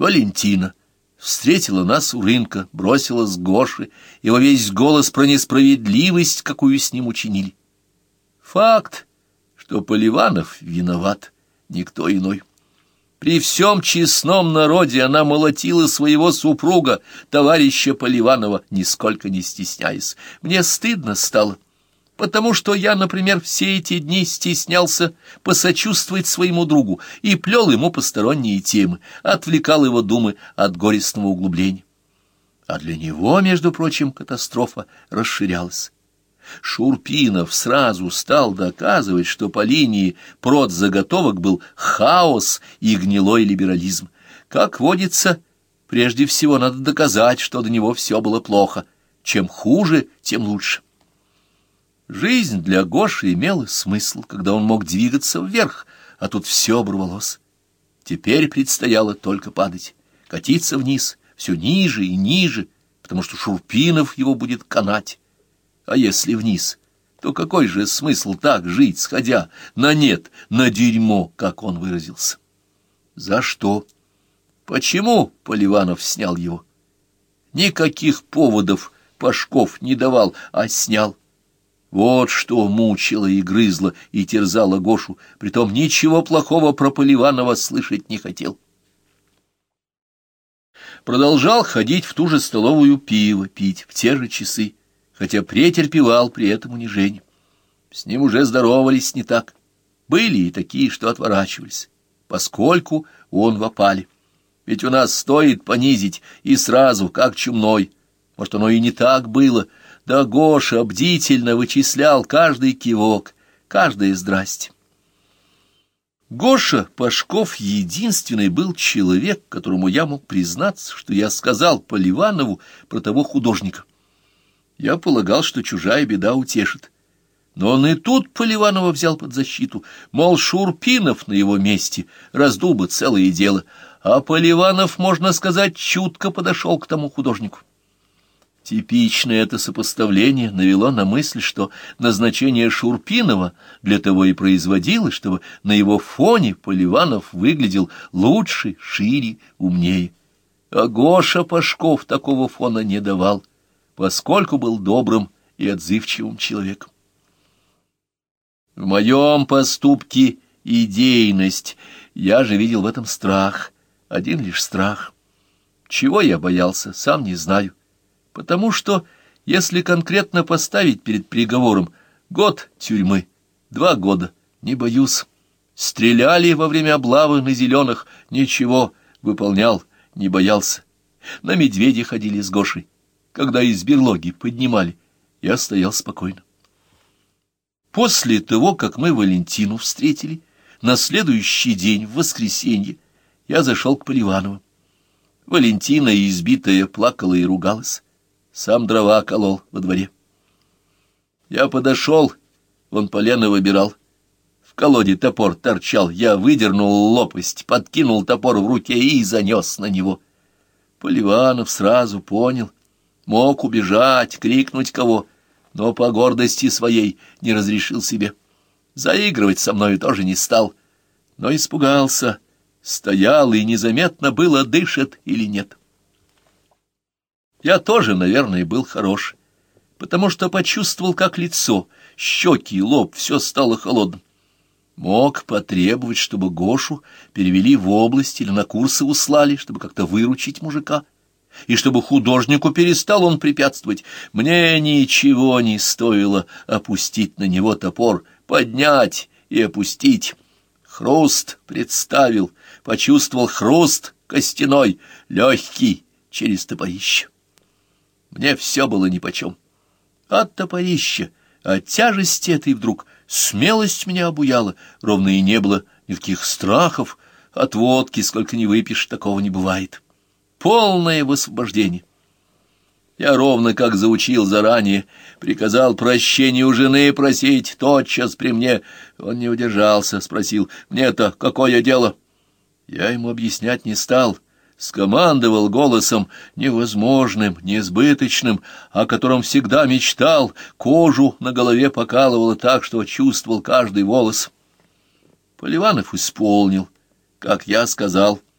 Валентина встретила нас у рынка, бросилась к Гоше, и во весь голос про несправедливость, какую с ним учинили. Факт, что Поливанов виноват, никто иной. При всем честном народе она молотила своего супруга, товарища Поливанова, нисколько не стесняясь. Мне стыдно стало, потому что я, например, все эти дни стеснялся посочувствовать своему другу и плел ему посторонние темы, отвлекал его думы от горестного углубления. А для него, между прочим, катастрофа расширялась. Шурпинов сразу стал доказывать, что по линии продзаготовок был хаос и гнилой либерализм. Как водится, прежде всего надо доказать, что до него все было плохо. Чем хуже, тем лучше. Жизнь для Гоши имела смысл, когда он мог двигаться вверх, а тут все оборвалось. Теперь предстояло только падать, катиться вниз, все ниже и ниже, потому что Шурпинов его будет канать. А если вниз, то какой же смысл так жить, сходя на нет, на дерьмо, как он выразился? За что? Почему Поливанов снял его? Никаких поводов Пашков не давал, а снял. Вот что мучило и грызло и терзало Гошу, притом ничего плохого про Поливанова слышать не хотел. Продолжал ходить в ту же столовую пиво пить в те же часы, хотя претерпевал при этом унижение. С ним уже здоровались не так. Были и такие, что отворачивались, поскольку он в опале. Ведь у нас стоит понизить и сразу, как чумной. Может, оно и не так было. Да Гоша бдительно вычислял каждый кивок, каждое здрасте. Гоша Пашков единственный был человек, которому я мог признаться, что я сказал Поливанову про того художника. Я полагал, что чужая беда утешит. Но он и тут Поливанова взял под защиту, мол, Шурпинов на его месте раздул бы целое дело, а Поливанов, можно сказать, чутко подошел к тому художнику. Типичное это сопоставление навело на мысль, что назначение Шурпинова для того и производилось, чтобы на его фоне Поливанов выглядел лучше, шире, умнее. А Гоша Пашков такого фона не давал, поскольку был добрым и отзывчивым человеком. В моем поступке идейность, я же видел в этом страх, один лишь страх. Чего я боялся, сам не знаю, потому что, если конкретно поставить перед приговором год тюрьмы, 2 года, не боюсь. Стреляли во время облавы на зеленых, ничего, выполнял, не боялся. На медведя ходили с Гошей. Когда из берлоги поднимали, я стоял спокойно. После того, как мы Валентину встретили, на следующий день, в воскресенье, я зашел к Поливанову. Валентина, избитая, плакала и ругалась. Сам дрова колол во дворе. Я подошел, он полено выбирал. В колоде топор торчал, я выдернул лопасть, подкинул топор в руке и занес на него. Поливанов сразу понял. Мог убежать, крикнуть кого, но по гордости своей не разрешил себе. Заигрывать со мной тоже не стал, но испугался, стоял и незаметно было, дышит или нет. Я тоже, наверное, был хорош, потому что почувствовал, как лицо, щеки и лоб, все стало холодным. Мог потребовать, чтобы Гошу перевели в область или на курсы услали, чтобы как-то выручить мужика. И чтобы художнику перестал он препятствовать. Мне ничего не стоило опустить на него топор, поднять и опустить. Хруст представил, почувствовал хруст костяной, легкий, через топорище. Мне все было нипочем. От топорища, от тяжести этой вдруг смелость меня обуяла, ровно и не было никаких страхов. От водки, сколько ни выпьешь, такого не бывает. Полное высвобождение. Я ровно как заучил заранее, приказал прощения у жены просить тотчас при мне. Он не удержался, спросил: «Мне-то какое дело?» Я ему объяснять не стал, скомандовал голосом невозможным, несбыточным, о котором всегда мечтал, кожу на голове покалывало так, что чувствовал каждый волос. Поливанов исполнил, как я сказал.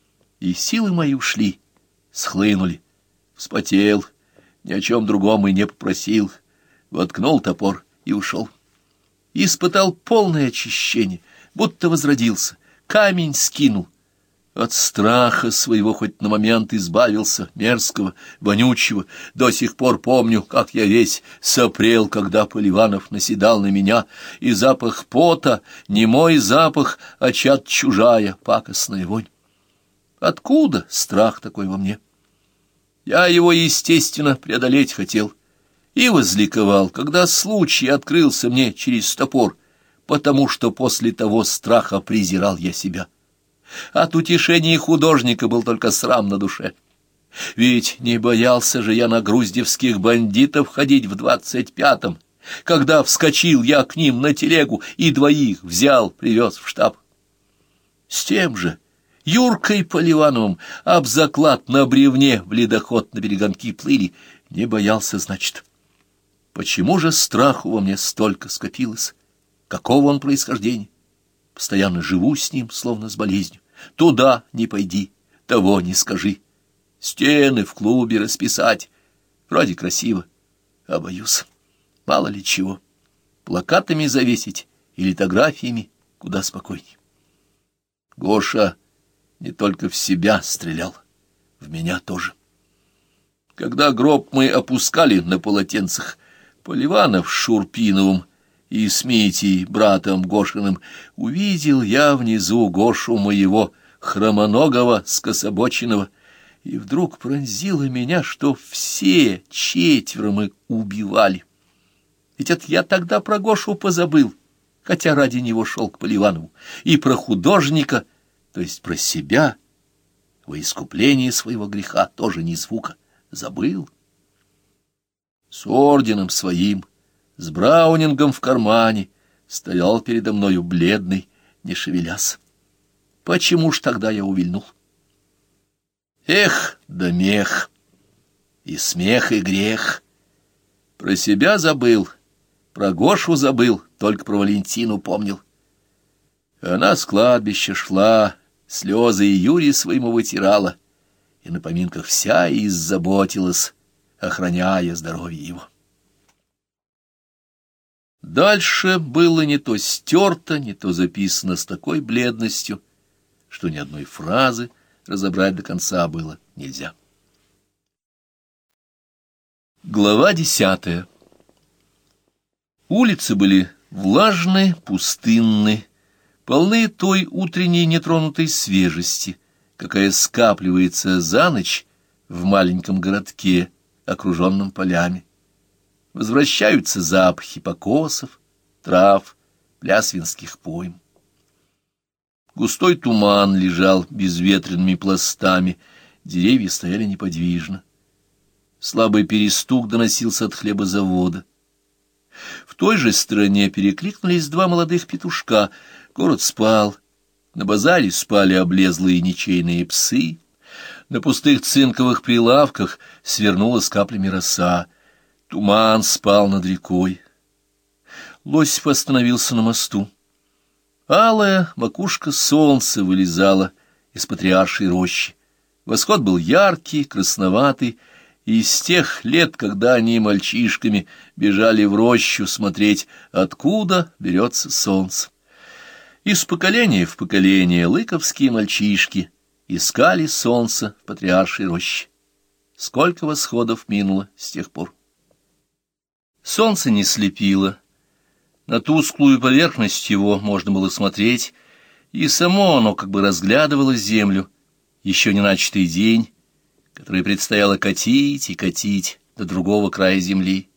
и силы мои ушли, схлынули. Вспотел, ни о чем другом и не попросил, воткнул топор и ушел. Испытал полное очищение, будто возродился, камень скинул. От страха своего хоть на момент избавился, мерзкого, вонючего. До сих пор помню, как я весь сопрел, когда Поливанов наседал на меня, и запах пота, не мой запах, а чад чужая, пакостная вонь. Откуда страх такой во мне? Я его, естественно, преодолеть хотел и возликовал, когда случай открылся мне через топор, потому что после того страха презирал я себя. От утешения художника был только срам на душе. Ведь не боялся же я на груздевских бандитов ходить в 25-м, когда вскочил я к ним на телегу и двоих взял, привез в штаб. С тем же Юркой Поливановым об заклад на бревне в ледоход на Береганки плыли. Не боялся, значит. Почему же страху во мне столько скопилось? Какого он происхождения? Постоянно живу с ним, словно с болезнью. Туда не пойди, того не скажи. Стены в клубе расписать. Вроде красиво, а боюсь. Мало ли чего. Плакатами завесить и литографиями куда спокойней. Гоша не только в себя стрелял, в меня тоже. Когда гроб мы опускали на полотенцах, Поливанов с Шурпиновым и с Митей, братом Гошиным, увидел я внизу Гошу моего, хромоногого, скособоченного, и вдруг пронзило меня, что все четверо мы убивали. Ведь это я тогда про Гошу позабыл, хотя ради него шел к Поливанову, и про художника, то есть про себя, во искупление своего греха тоже ни звука, забыл. С орденом своим, с браунингом в кармане, стоял передо мною бледный, не шевелясь. Почему ж тогда я увильнул? Эх, да мех, и смех, и грех. Про себя забыл, про Гошу забыл, только про Валентину помнил. Она с кладбища шла, слезы и Юре своему вытирала, и на поминках вся и иззаботилась, охраняя здоровье его. Дальше было не то стерто, не то записано с такой бледностью, что ни одной фразы разобрать до конца было нельзя. Глава 10. Улицы были влажные, пустынные, полны той утренней нетронутой свежести, какая скапливается за ночь в маленьком городке, окруженном полями. Возвращаются запахи покосов, трав, плясвинских пойм. Густой туман лежал безветренными пластами, деревья стояли неподвижно. Слабый перестук доносился от хлебозавода. В той же стороне перекликнулись два молодых петушка. Город спал. На базаре спали облезлые ничейные псы. На пустых цинковых прилавках свернулась каплями роса. Туман спал над рекой. Лосев остановился на мосту. Алая макушка солнца вылезала из патриаршей рощи. Восход был яркий, красноватый, и из тех лет, когда они мальчишками бежали в рощу смотреть, откуда берется солнце. Из поколения в поколение лыковские мальчишки искали солнце в патриаршей роще. Сколько восходов минуло с тех пор. Солнце не слепило. На тусклую поверхность его можно было смотреть, и само оно как бы разглядывало землю, еще не начатый день, который предстояло катить и катить до другого края земли.